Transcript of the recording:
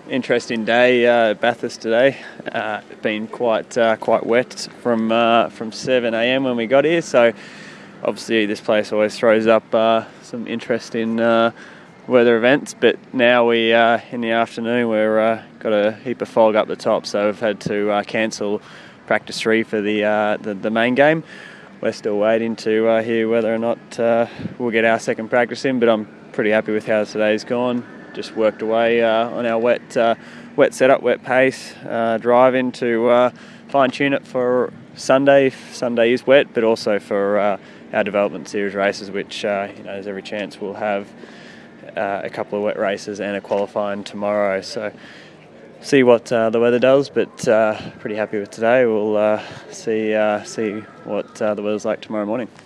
interesting day at Bathurst today. Been quite wet from 7 a.m. when we got here, so obviously this place always throws up some interesting weather events. But now we in the afternoon we're got a heap of fog up the top, so we've had to cancel practice 3 for the main game. We're still waiting to hear whether or not we'll get our second practice in, but I'm pretty happy with how today's gone. Just worked away on our wet setup, wet pace, driving to fine-tune it for Sunday. Sunday is wet, but also for our development series races, which there's every chance we'll have a couple of wet races and a qualifying tomorrow. So see what the weather does, but pretty happy with today. We'll see what the weather's like tomorrow morning.